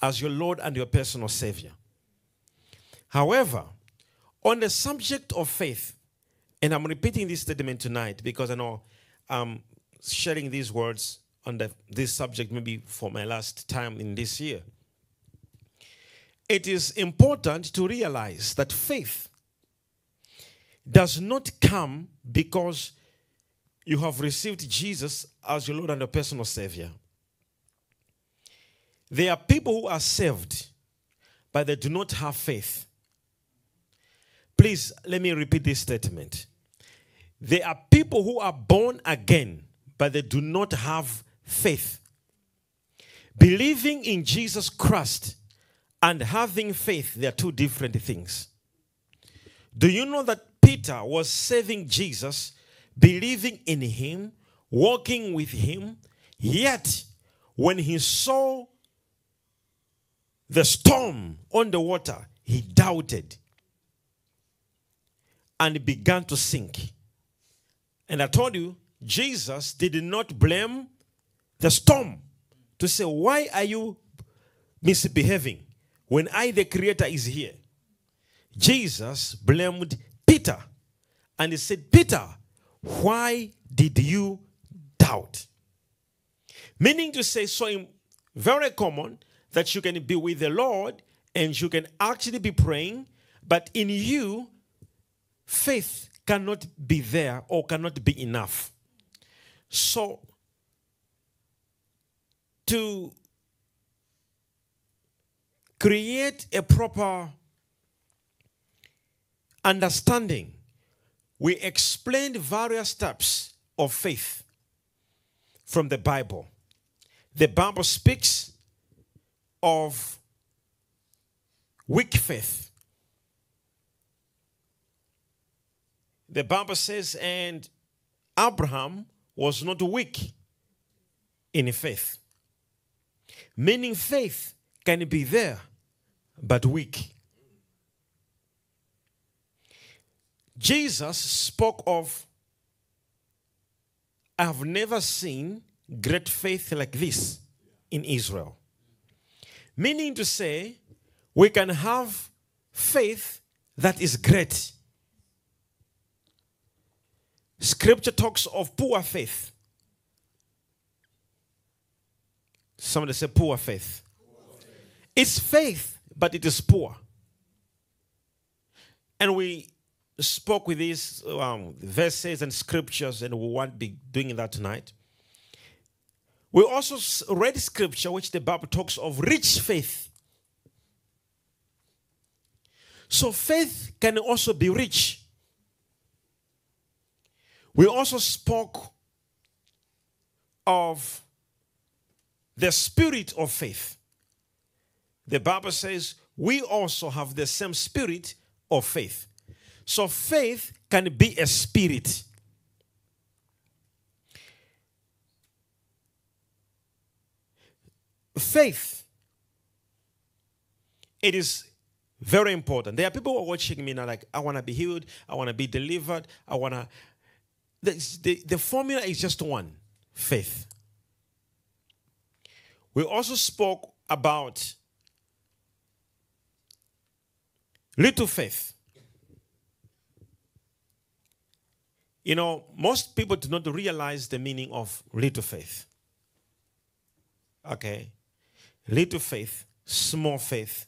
as your Lord and your personal Savior. However, on the subject of faith, and I'm repeating this statement tonight because I know I'm sharing these words on this subject maybe for my last time in this year. It is important to realize that faith does not come because you have received Jesus as your Lord and your personal Savior. There are people who are saved, but they do not have faith. Please, let me repeat this statement. There are people who are born again, but they do not have faith. Believing in Jesus Christ and having faith, they are two different things. Do you know that Peter was serving Jesus, believing in him, walking with him, yet when he saw the storm on the water, he doubted and began to sink. And I told you, Jesus did not blame the storm to say, why are you misbehaving when I, the Creator, is here? Jesus blamed Peter. And he said, Peter, why did you doubt? Meaning to say, so very common that you can be with the Lord and you can actually be praying, but in you, faith cannot be there or cannot be enough. So, to create a proper understanding, we explained various steps of faith from the Bible. The Bible speaks of weak faith. The Bible says, and Abraham was not weak in faith. Meaning faith can be there, but weak. Jesus spoke of, I have never seen great faith like this in Israel. Meaning to say, we can have faith that is great. Scripture talks of poor faith. Somebody say poor faith. It's faith, but it is poor. And we spoke with these verses and scriptures, and we won't be doing that tonight. We also read scripture which the Bible talks of rich faith. So faith can also be rich. We also spoke of the spirit of faith. The Bible says we also have the same spirit of faith. So faith can be a spirit. Faith, it is very important. There are people who are watching me now like, I want to be healed, I want to be delivered, I want to... The formula is just one, faith. We also spoke about little faith. You know, most people do not realize the meaning of little faith. Okay? Little faith, small faith.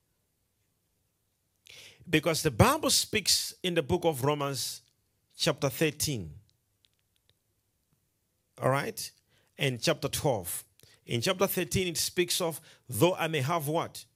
Because the Bible speaks in the book of Romans chapter 13. All right? And chapter 12. In chapter 13, it speaks of, though I may have what?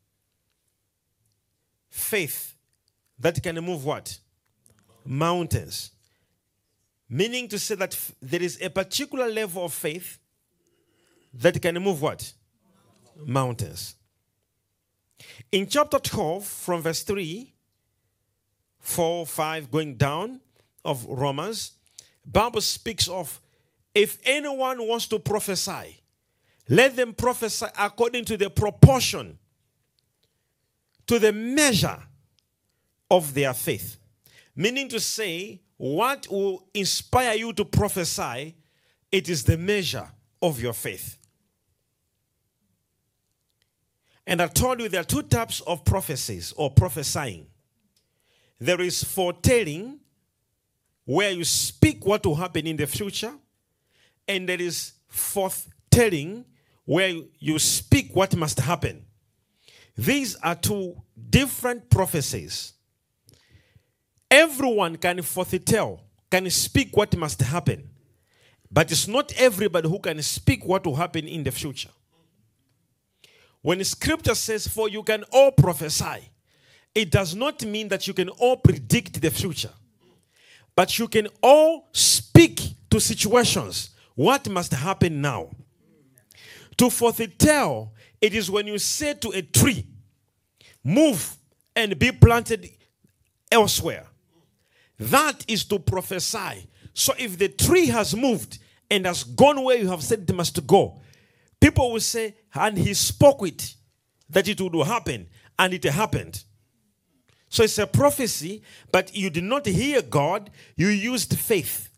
Faith that can move what? Mountains. Meaning to say that there is a particular level of faith that can move what? Mountains. In chapter 12, from verse 3, 4, 5, going down of Romans, Bible speaks of, if anyone wants to prophesy, let them prophesy according to the proportion, to the measure of their faith. Meaning to say, what will inspire you to prophesy, it is the measure of your faith. And I told you there are two types of prophecies or prophesying. There is foretelling, where you speak what will happen in the future. And there is forthtelling, where you speak what must happen. These are two different prophecies. Everyone can foretell, can speak what must happen. But it's not everybody who can speak what will happen in the future. When scripture says, for you can all prophesy, it does not mean that you can all predict the future. But you can all speak to situations what must happen now. To foretell, it is when you say to a tree, move and be planted elsewhere. That is to prophesy. So if the tree has moved and has gone where you have said it must go, people will say, and he spoke it, that it would happen, and it happened. So it's a prophecy, but you did not hear God, you used faith.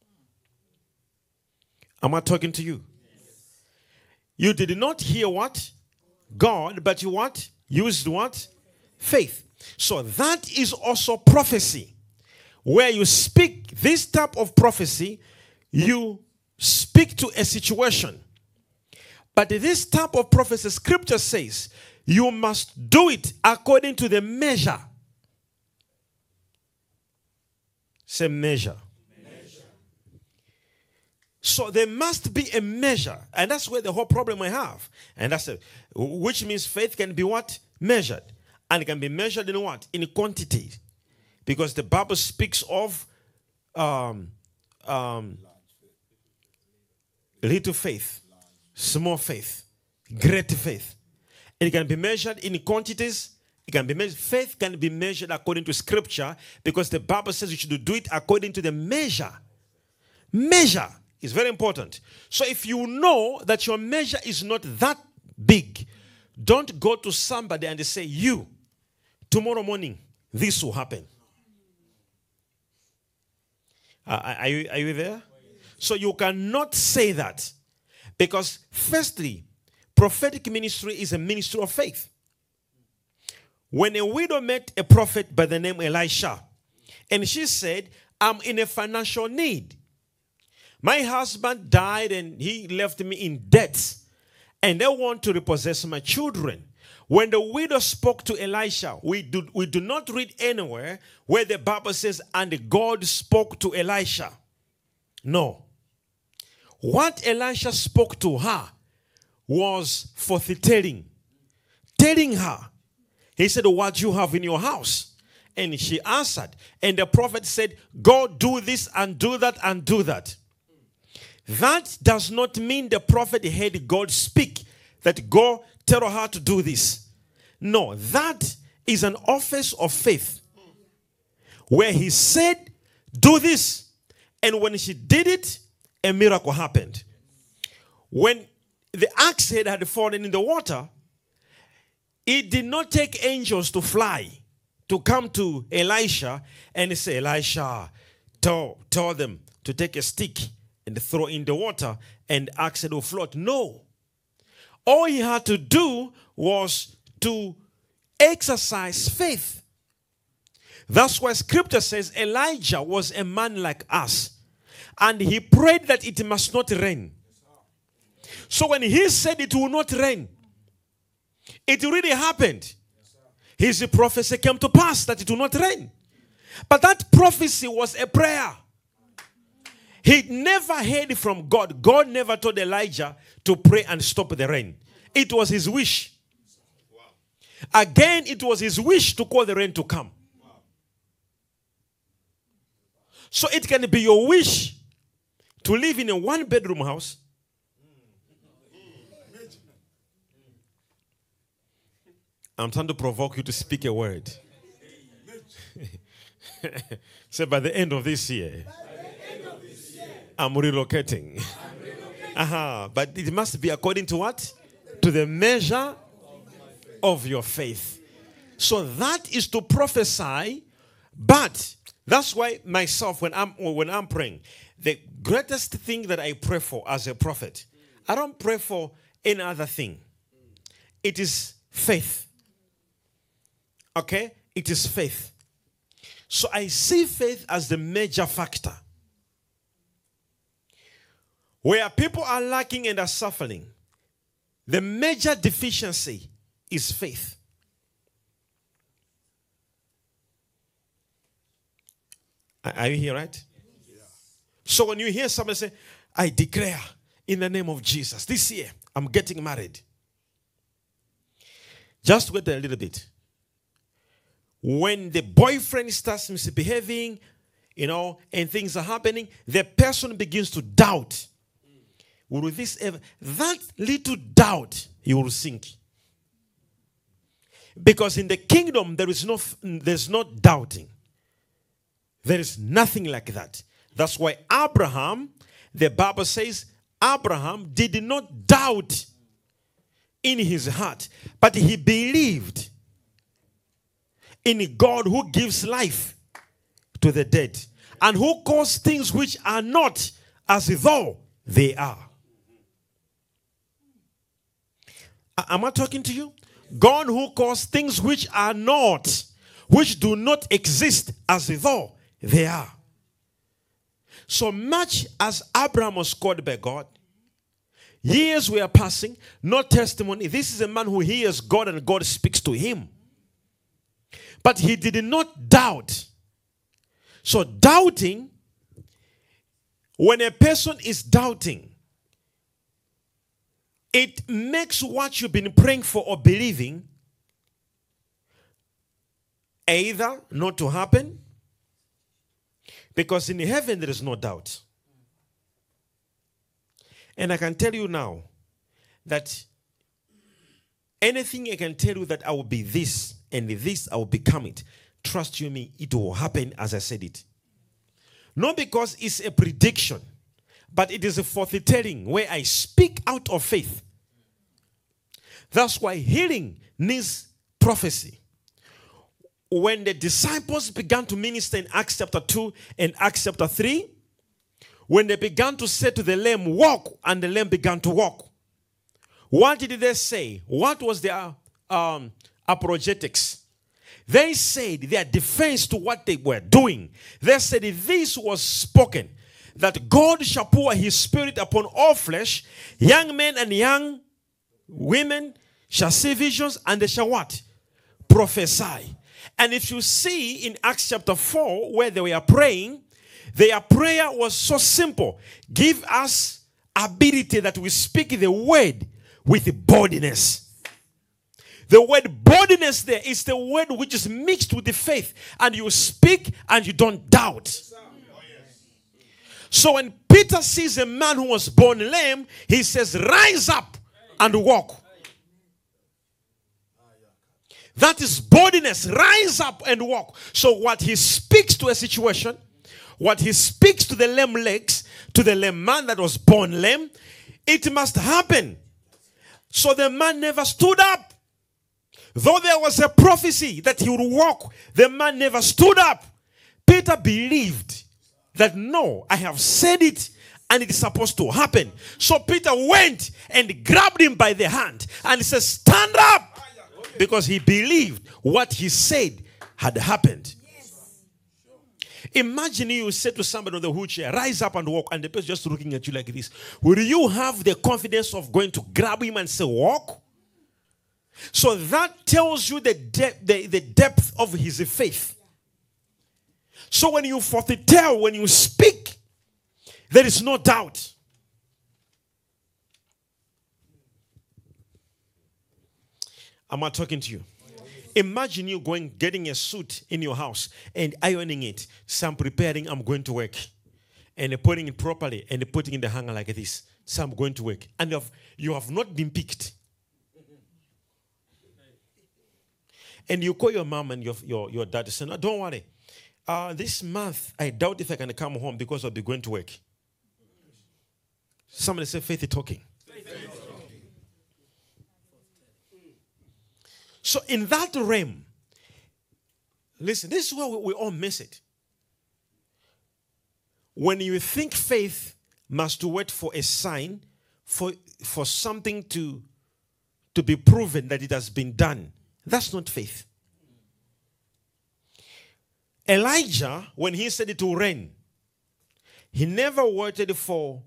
Am I talking to you? Yes. You did not hear what? God, but you what? Used what? Faith. So that is also prophecy. Where you speak this type of prophecy, you speak to a situation. But this type of prophecy, scripture says, you must do it according to the measure. Say measure. So there must be a measure. And that's where the whole problem I have. And that's which means faith can be what? Measured. And it can be measured in what? In quantity. Because the Bible speaks of little faith, small faith, great faith. It can be measured in quantities. It can be measured. Faith can be measured according to scripture, because the Bible says you should do it according to the measure. Measure is very important. So if you know that your measure is not that big, don't go to somebody and say, you, tomorrow morning, this will happen. Are you there? So you cannot say that. Because firstly, prophetic ministry is a ministry of faith. When a widow met a prophet by the name Elisha, and she said, I'm in a financial need. My husband died and he left me in debt, and they want to repossess my children. When the widow spoke to Elisha, we do not read anywhere where the Bible says, and God spoke to Elisha. No. What Elisha spoke to her was foretelling. Telling her. He said, what you have in your house? And she answered. And the prophet said, go do this and do that and do that. That does not mean the prophet heard God speak, that go tell her to do this. No, that is an office of faith, where he said, do this. And when she did it, a miracle happened. When the axe head had fallen in the water, it did not take angels to fly to come to Elisha and say, Elisha, tell them to take a stick and throw in the water and axe it will float. No. All he had to do was to exercise faith. That's why scripture says Elijah was a man like us. And he prayed that it must not rain. So when he said it will not rain, it really happened. His prophecy came to pass that it will not rain. But that prophecy was a prayer. He never heard from God. God never told Elijah to pray and stop the rain. It was his wish. Again, it was his wish to call the rain to come. So it can be your wish to live in a one-bedroom house. I'm trying to provoke you to speak a word. Say, by the end of this year, I'm relocating. But it must be according to what? To the measure of your faith. So that is to prophesy. But that's why myself, when I'm praying, the greatest thing that I pray for as a prophet, I don't pray for any other thing. It is faith. Okay? It is faith. So I see faith as the major factor. Where people are lacking and are suffering, the major deficiency is faith. Are you here, right? Yeah. So when you hear somebody say, I declare in the name of Jesus, this year I'm getting married. Just wait a little bit. When the boyfriend starts misbehaving, and things are happening, the person begins to doubt. Will this ever? That little doubt, you will sink. Because in the kingdom, there's no doubting. There is nothing like that. That's why Abraham, the Bible says, Abraham did not doubt in his heart, but he believed in God who gives life to the dead and who calls things which are not as though they are. Am I talking to you? God who calls things which are not, which do not exist as though they are. So much as Abraham was called by God, years were passing, no testimony. This is a man who hears God and God speaks to him. But he did not doubt. So doubting, when a person is doubting, it makes what you've been praying for or believing either not to happen, because in heaven there is no doubt. And I can tell you now that anything I can tell you that I will be this and this I will become it, trust you me, it will happen as I said it. Not because it's a prediction, but it is a foretelling where I speak out of faith. That's why healing needs prophecy. When the disciples began to minister in Acts chapter 2 and Acts chapter 3, when they began to say to the lame, walk, and the lame began to walk, what did they say? What was their apologetics? They said their defense to what they were doing. They said this was spoken, that God shall pour his spirit upon all flesh. Young men and young women shall see visions, and they shall what? Prophesy. And if you see in Acts chapter 4, where they were praying, their prayer was so simple. Give us ability that we speak the word with boldness. The word boldness there is the word which is mixed with the faith. And you speak and you don't doubt. So when Peter sees a man who was born lame, he says, rise up and walk. That is boldness. Rise up and walk. So what he speaks to a situation, what he speaks to the lame legs, to the lame man that was born lame, it must happen. So the man never stood up. Though there was a prophecy that he would walk, the man never stood up. Peter believed that no, I have said it and it is supposed to happen. So Peter went and grabbed him by the hand and he said, stand up. Because he believed what he said had happened. Yes. Imagine you say to somebody on the wheelchair, rise up and walk, and the person just looking at you like this. Will you have the confidence of going to grab him and say, walk? So that tells you the depth of his faith. So when you foretell, when you speak, there is no doubt. Am I talking to you? Imagine you getting a suit in your house and ironing it. So I'm preparing, I'm going to work. And putting it properly and putting it in the hanger like this. So I'm going to work. And you have not been picked. And you call your mom and your dad and say, no, don't worry. This month, I doubt if I can come home because I'll be going to work. Somebody say, faith is talking. So in that realm, listen, this is where we all miss it. When you think faith must wait for a sign, for something to to be proven that it has been done. That's not faith. Elijah, when he said it will rain, he never waited for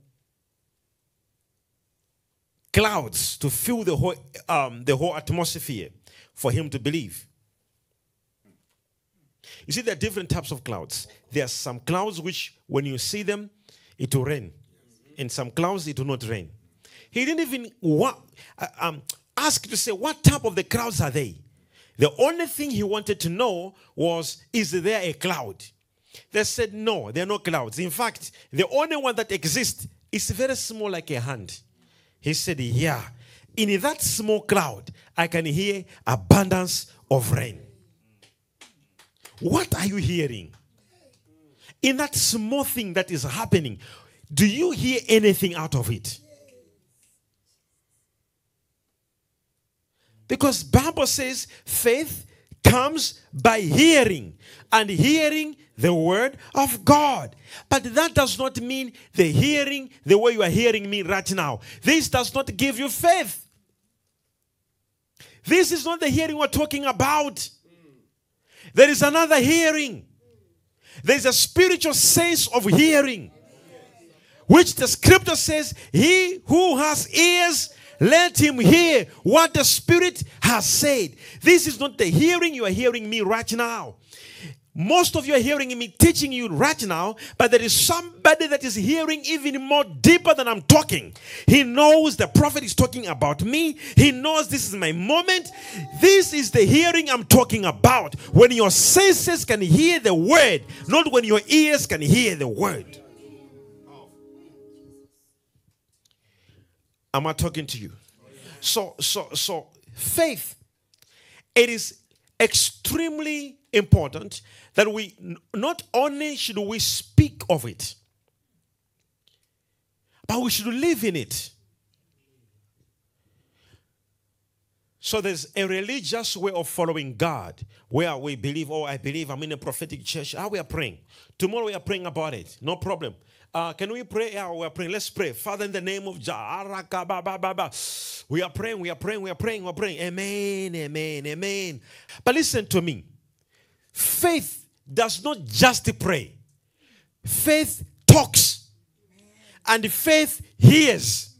clouds to fill the whole atmosphere for him to believe. You see, there are different types of clouds. There are some clouds which, when you see them, it will rain. And some clouds, it will not rain. He didn't even ask to say, what type of the clouds are they? The only thing he wanted to know was, is there a cloud? They said, no, there are no clouds. In fact, the only one that exists is very small, like a hand. He said, yeah, in that small cloud, I can hear abundance of rain. What are you hearing? In that small thing that is happening, do you hear anything out of it? Because Bible says faith comes by hearing, and hearing the word of God. But that does not mean the hearing the way you are hearing me right now. This does not give you faith. This is not the hearing we're talking about. There is another hearing. There is a spiritual sense of hearing, which the scripture says, he who has ears, let him hear what the Spirit has said. This is not the hearing you are hearing me right now. Most of you are hearing me teaching you right now, but there is somebody that is hearing even more deeper than I'm talking. He knows the prophet is talking about me. He knows this is my moment. This is the hearing I'm talking about. When your senses can hear the word, not when your ears can hear the word. Am I talking to you? So faith, it is extremely important that we not only should we speak of it, but we should live in it. So there's a religious way of following God where we believe, oh, I believe I'm in a prophetic church. We are praying. Tomorrow we are praying about it. No problem. Can we pray? Yeah, we are praying. Let's pray. Father, in the name of Jah. We are praying. Amen, amen, amen. But listen to me. Faith does not just pray. Faith talks. And faith hears.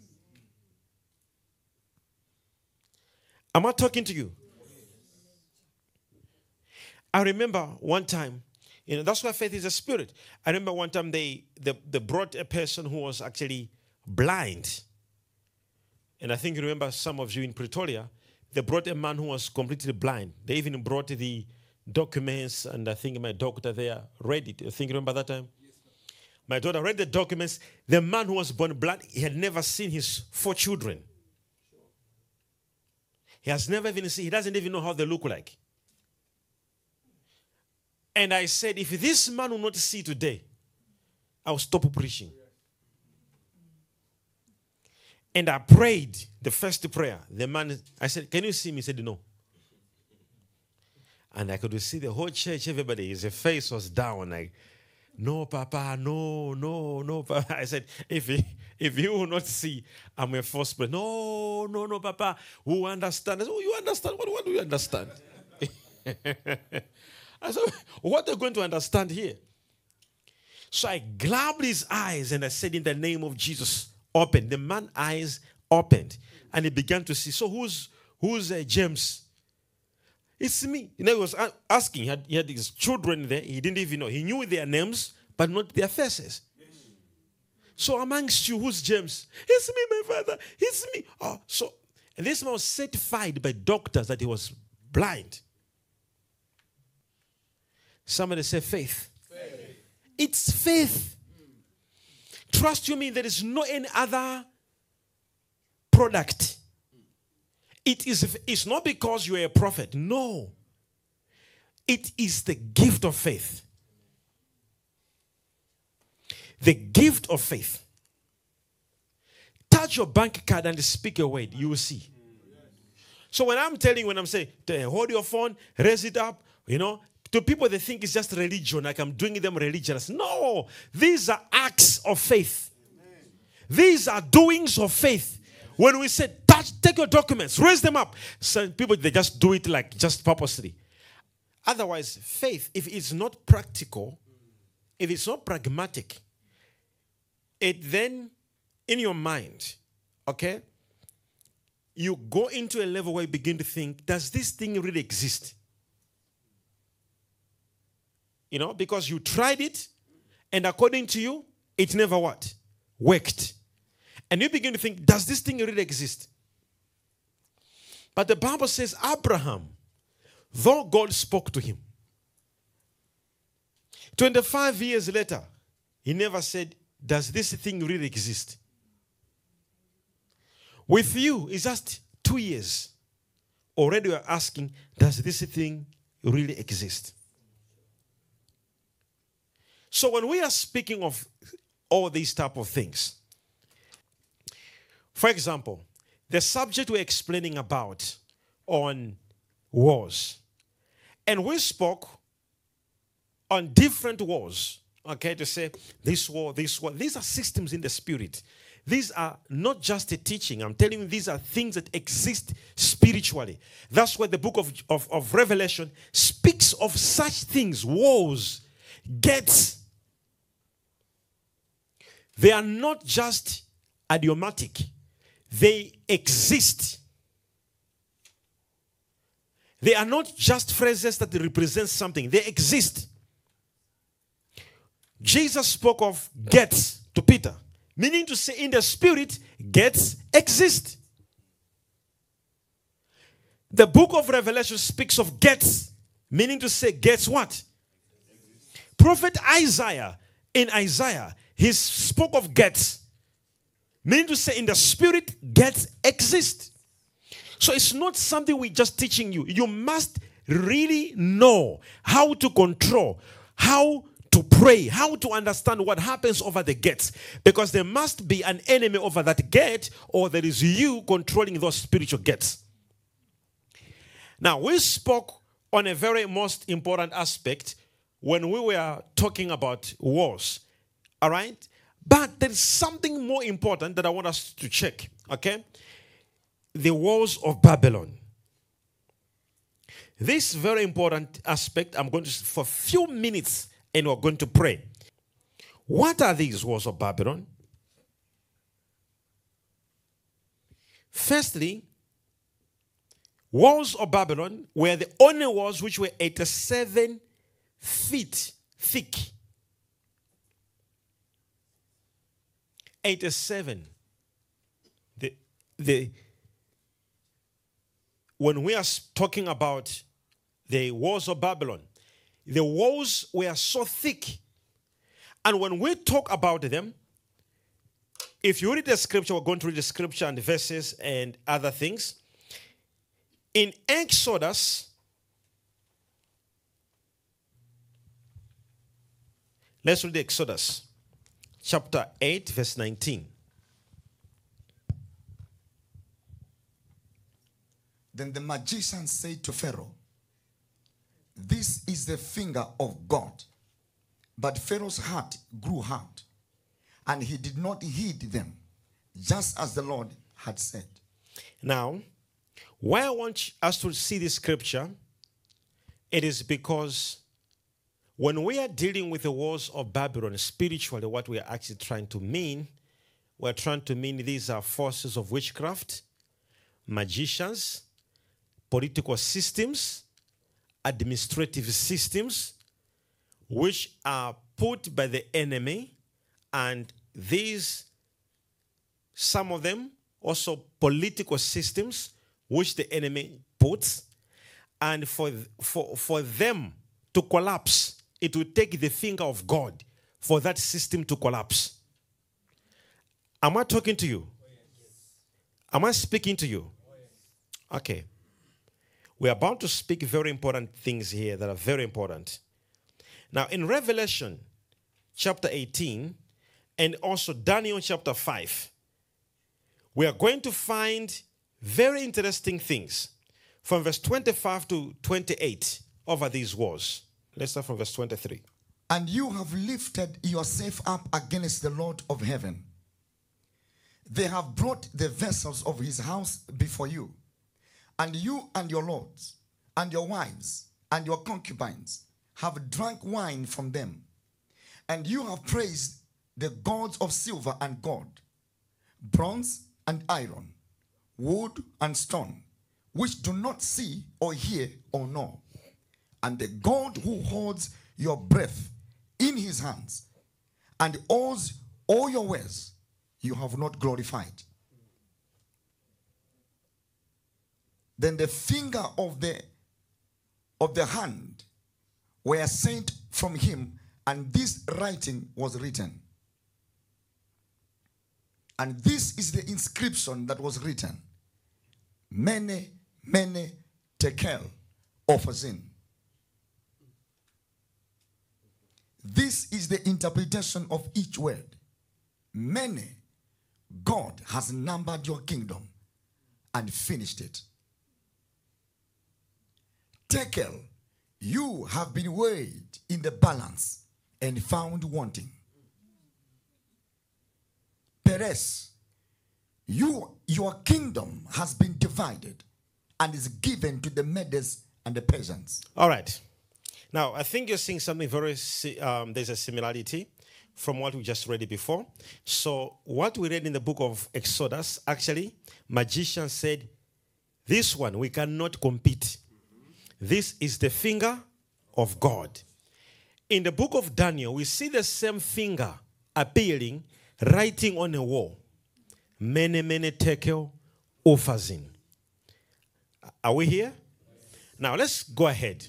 Am I talking to you? I remember one time, that's why faith is a spirit. I remember one time they brought a person who was actually blind. And I think you remember some of you in Pretoria, they brought a man who was completely blind. They even brought the documents, and I think my doctor there read it. I think you remember that time? Yes, my daughter read the documents. The man who was born blind, he had never seen his 4 children. He has never even seen, he doesn't even know how they look like. And I said, if this man will not see today, I'll stop preaching. And I prayed the first prayer. The man, I said, can you see me? He said, no. And I could see the whole church, everybody, his face was down. Like, no, Papa, no, Papa. I said, if you will not see, I'm a false prophet. No, Papa. Who understand? I said, oh, you understand? What do you understand? I said, what are you going to understand here? So I grabbed his eyes and I said, in the name of Jesus, open. The man's eyes opened and he began to see. So who's James? It's me. He was asking. He had his children there. He didn't even know. He knew their names, but not their faces. Yes. So amongst you, who's James? It's me, my father. It's me. Oh, so and this man was certified by doctors that he was blind. Somebody say faith. Faith. It's faith. Trust you me, there is no any other product. It's not because you are a prophet. No. It is the gift of faith. The gift of faith. Touch your bank card and speak a word. You will see. So when I'm saying, hold your phone, raise it up, to people they think it's just religion, like I'm doing them religious. No. These are acts of faith. These are doings of faith. When we say, take your documents, raise them up. Some people, they just do it like just purposely. Otherwise, faith, if it's not practical, if it's not pragmatic, it then, in your mind, okay, you go into a level where you begin to think, does this thing really exist? You know, because you tried it, and according to you, it never what? Worked. And you begin to think, does this thing really exist? But the Bible says Abraham, though God spoke to him, 25 years later, he never said, does this thing really exist? With you, it's just 2 years. Already we are asking, does this thing really exist? So when we are speaking of all these type of things, for example, the subject we're explaining about on wars, and we spoke on different wars, okay, to say this war, these are systems in the spirit. These are not just a teaching. I'm telling you, these are things that exist spiritually. That's why the book of Revelation speaks of such things, wars, gates. They are not just idiomatic. They exist. They are not just phrases that represent something. They exist. Jesus spoke of gates to Peter, meaning to say in the spirit, gates exist. The book of Revelation speaks of gates, meaning to say gates what? Prophet Isaiah, in Isaiah, he spoke of gates, meaning to say in the spirit, gates exist. So it's not something we're just teaching you. You must really know how to control, how to pray, how to understand what happens over the gates. Because there must be an enemy over that gate, or there is you controlling those spiritual gates. Now, we spoke on a very most important aspect when we were talking about wars. All right? But there is something more important that I want us to check. Okay? The wars of Babylon. This very important aspect, I'm going to, for a few minutes, and we're going to pray. What are these wars of Babylon? Firstly, walls of Babylon were the only walls which were 87 feet thick. 87. When we are talking about the walls of Babylon, the walls were so thick. And when we talk about them, if you read the scripture, we're going to read the scripture and the verses and other things. In Exodus, let's read the Exodus, chapter 8, verse 19. Then the magician said to Pharaoh, "This is the finger of God." But Pharaoh's heart grew hard, and he did not heed them, just as the Lord had said. Now, why I want us to see this scripture, it is because when we are dealing with the walls of Babylon, spiritually, what we are actually trying to mean, we're trying to mean these are forces of witchcraft, magicians, political systems, administrative systems, which are put by the enemy, and these, some of them, also political systems, which the enemy puts, and for them to collapse, it will take the finger of God for that system to collapse. Am I talking to you? Am I speaking to you? Okay. We're about to speak very important things here that are very important. Now, in Revelation chapter 18 and also Daniel chapter 5, we are going to find very interesting things from verse 25 to 28 over these wars. Let's start from verse 23. And you have lifted yourself up against the Lord of heaven. They have brought the vessels of his house before you, and you and your lords, and your wives, and your concubines have drunk wine from them. And you have praised the gods of silver and gold, bronze and iron, wood and stone, which do not see or hear or know. And the God who holds your breath in his hands and owns all your ways, you have not glorified. Then the finger of the hand were sent from him, and this writing was written. And this is the inscription that was written: Mene, Mene, Tekel, Uphazim. This is the interpretation of each word. Mene, God has numbered your kingdom and finished it. Tekel, you have been weighed in the balance and found wanting. Peres, your kingdom has been divided and is given to the Medes and the Persians. All right. Now, I think you're seeing something very, there's a similarity from what we just read before. So what we read in the book of Exodus, actually, magician said, this one, we cannot compete. This is the finger of God. In the book of Daniel, we see the same finger appearing, writing on a wall. Mene, Mene, Tekel, Uphazim. Are we here? Now, let's go ahead.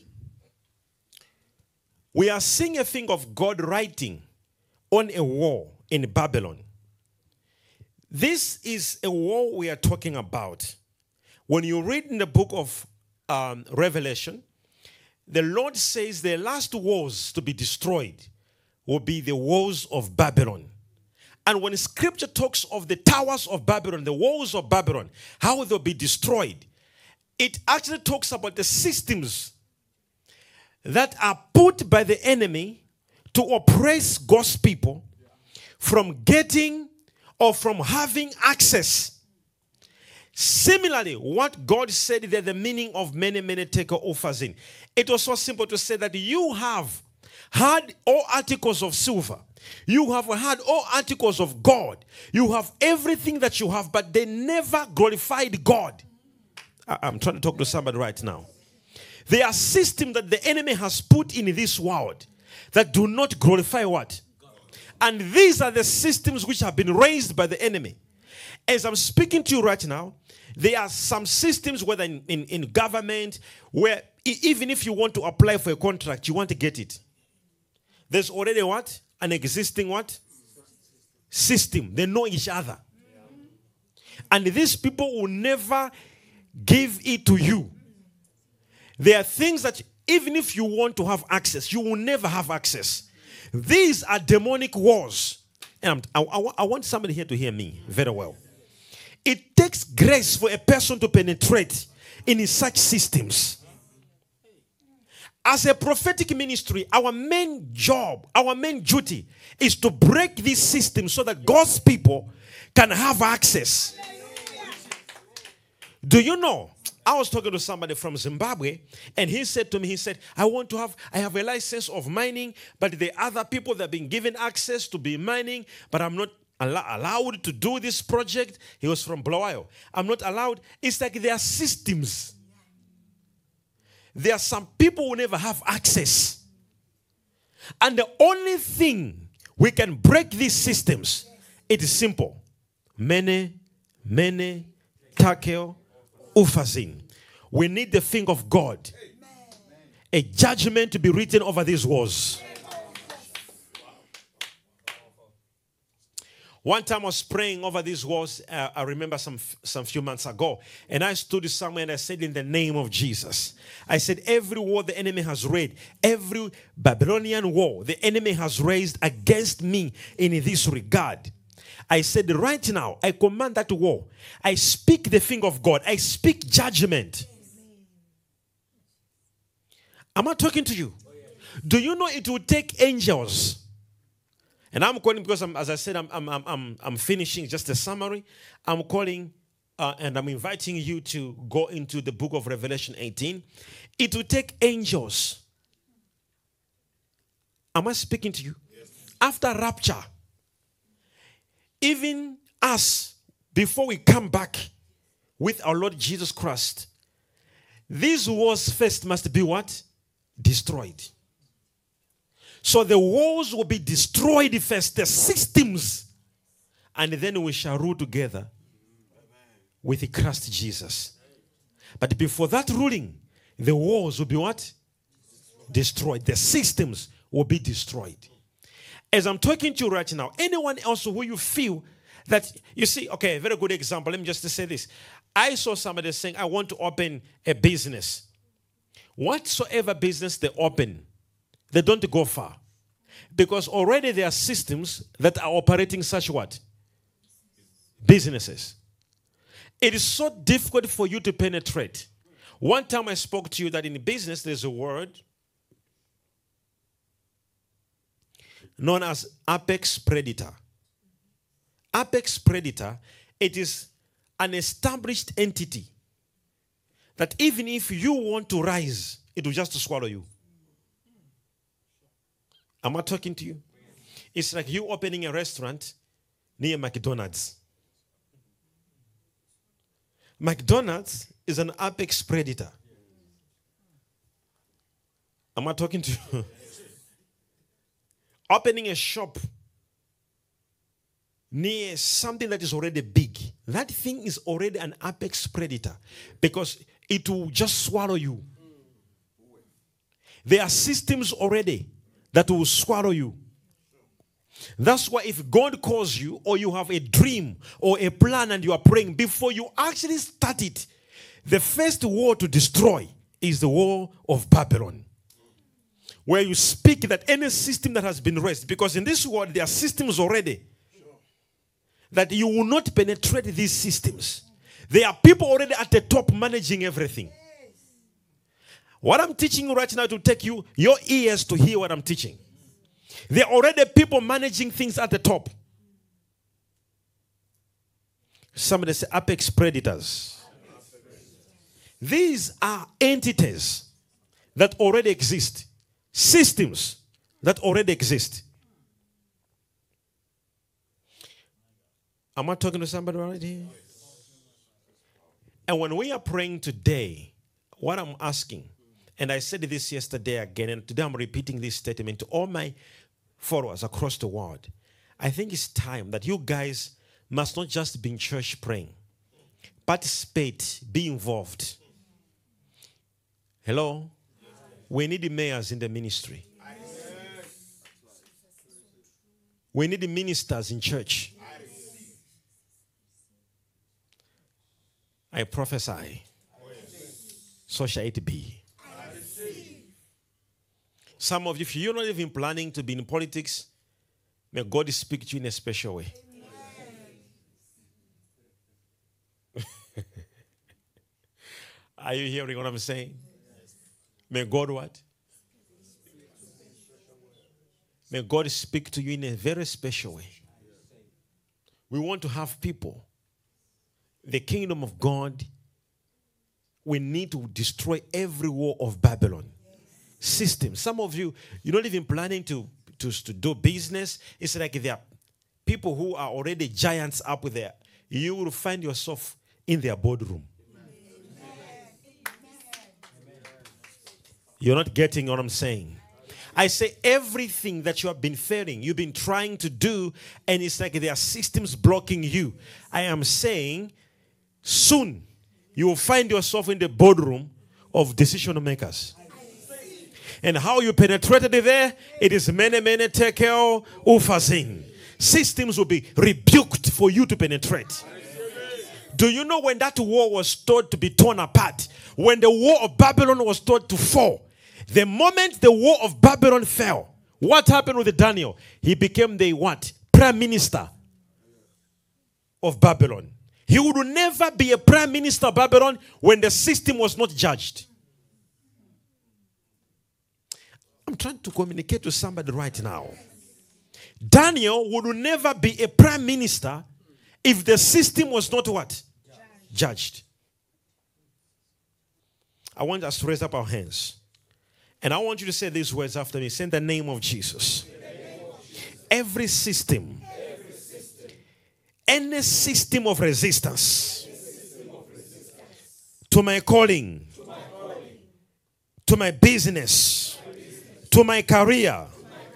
We are seeing a thing of God writing on a wall in Babylon. This is a wall we are talking about. When you read in the book of Revelation, the Lord says the last walls to be destroyed will be the walls of Babylon. And when scripture talks of the towers of Babylon, the walls of Babylon, how they'll be destroyed, it actually talks about the systems that are put by the enemy to oppress God's people from getting or from having access. Similarly, what God said that the meaning of Mene, Mene, Tekel, Uphazim, it was so simple to say that you have had all articles of silver. You have had all articles of gold. You have everything that you have, but they never glorified God. I'm trying to talk to somebody right now. There are systems that the enemy has put in this world that do not glorify what? God. And these are the systems which have been raised by the enemy. As I'm speaking to you right now, there are some systems, whether in government, where even if you want to apply for a contract, you want to get it. There's already what? An existing what? System. They know each other. And these people will never give it to you. There are things that even if you want to have access, you will never have access. These are demonic wars. And I want somebody here to hear me very well. It takes grace for a person to penetrate in such systems. As a prophetic ministry, our main job, our main duty is to break these systems so that God's people can have access. Do you know? I was talking to somebody from Zimbabwe, and he said to me, I have a license of mining, but the other people that have been given access to be mining, but I'm not allowed to do this project. He was from Bulawayo. I'm not allowed. It's like there are systems. There are some people who never have access. And the only thing we can break these systems, it is simple. Mene, Mene, Tekel, Uphazim. We need the finger of God. A judgment to be written over these walls. One time I was praying over these walls. I remember some few months ago. And I stood somewhere and I said, in the name of Jesus. I said, every wall the enemy has raised, every Babylonian wall the enemy has raised against me in this regard, I said, right now, I command that wall. I speak the finger of God. I speak judgment. Am I talking to you? Do you know it will take angels And I'm calling because, as I said, I'm finishing just a summary. I'm calling and I'm inviting you to go into the book of Revelation 18. It will take angels. Am I speaking to you? Yes. After rapture, even us, before we come back with our Lord Jesus Christ, these wars first must be what? Destroyed. So the walls will be destroyed first, the systems, and then we shall rule together with Christ Jesus. But before that ruling, the walls will be what? Destroyed. The systems will be destroyed. As I'm talking to you right now, anyone else who you feel that, you see, okay, a very good example. Let me just say this. I saw somebody saying, I want to open a business. Whatsoever business they open, they don't go far. Because already there are systems that are operating such what? Businesses. It is so difficult for you to penetrate. One time I spoke to you that in business there's a word known as apex predator. Apex predator, it is an established entity that even if you want to rise, it will just swallow you. Am I talking to you? It's like you opening a restaurant near McDonald's. McDonald's is an apex predator. Am I talking to you? Opening a shop near something that is already big. That thing is already an apex predator because it will just swallow you. There are systems already that will swallow you. That's why if God calls you or you have a dream or a plan and you are praying, before you actually start it, the first war to destroy is the war of Babylon. Where you speak that any system that has been raised, because in this world there are systems already, that you will not penetrate these systems. There are people already at the top managing everything. What I'm teaching you right now to take you your ears to hear what I'm teaching. There are already people managing things at the top. Somebody say apex predators. These are entities that already exist. Systems that already exist. Am I talking to somebody right here? And when we are praying today, what I'm asking, and I said this yesterday again, and today I'm repeating this statement to all my followers across the world. I think it's time that you guys must not just be in church praying. Participate, be involved. Hello? We need the mayors in the ministry. We need the ministers in church. I prophesy. So shall it be. Some of you, if you're not even planning to be in politics, may God speak to you in a special way. Are you hearing what I'm saying? May God what? May God speak to you in a very special way. We want to have people. The kingdom of God, we need to destroy every war of Babylon. System. Some of you, you're not even planning to do business. It's like there are people who are already giants up there. You will find yourself in their boardroom. You're not getting what I'm saying. I say everything that you have been failing, you've been trying to do, and it's like there are systems blocking you. I am saying soon you will find yourself in the boardroom of decision makers. And how you penetrated it there, it is many tekel ufazin. Systems will be rebuked for you to penetrate. Do you know when that war was thought to be torn apart? When the war of Babylon was thought to fall, the moment the war of Babylon fell, what happened with Daniel? He became the what? Prime minister of Babylon. He would never be a prime minister of Babylon when the system was not judged. I'm trying to communicate to somebody right now. Daniel would never be a prime minister if the system was not what? Judged. I want us to raise up our hands. And I want you to say these words after me. Say in the name of Jesus. Every system, any system of resistance to my calling, to my business, to my career,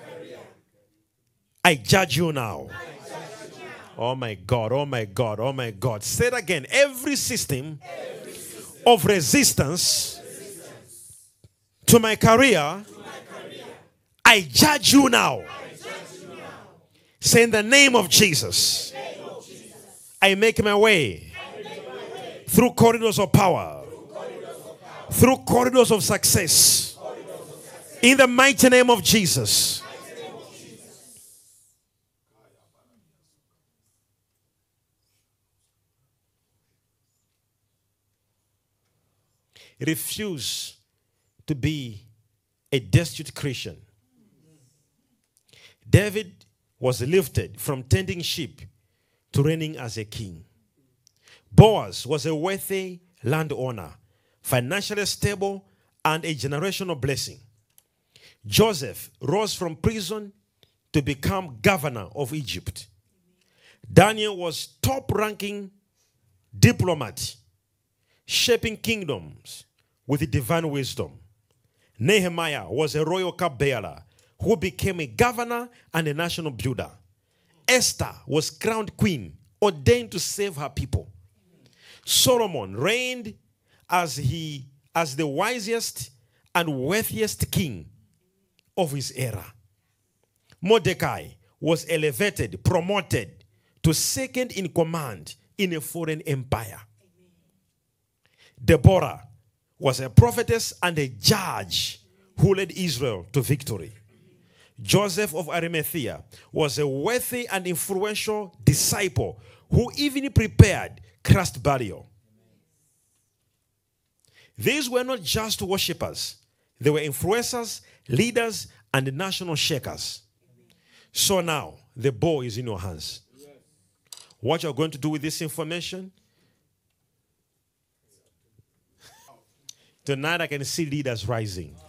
I judge you now. Oh my God, oh my God, oh my God. Say it again. Every system of resistance to my career, I judge you now. Say in the name of Jesus, I make my way through corridors of power, through corridors of success, in the mighty name of Jesus. Refuse to be a destitute Christian. David was lifted from tending sheep to reigning as a king. Boaz was a wealthy landowner, financially stable, and a generational blessing. Joseph rose from prison to become governor of Egypt. Daniel was top-ranking diplomat, shaping kingdoms with divine wisdom. Nehemiah was a royal cupbearer who became a governor and a national builder. Esther was crowned queen, ordained to save her people. Solomon reigned as the wisest and wealthiest king of his era. Mordecai was elevated, promoted to second in command in a foreign empire. Deborah was a prophetess and a judge who led Israel to victory. Joseph of Arimathea was a wealthy and influential disciple who even prepared Christ's burial. These were not just worshippers. They were influencers, leaders, and national shakers. So now, the ball is in your hands. What you're going to do with this information? Tonight I can see leaders rising.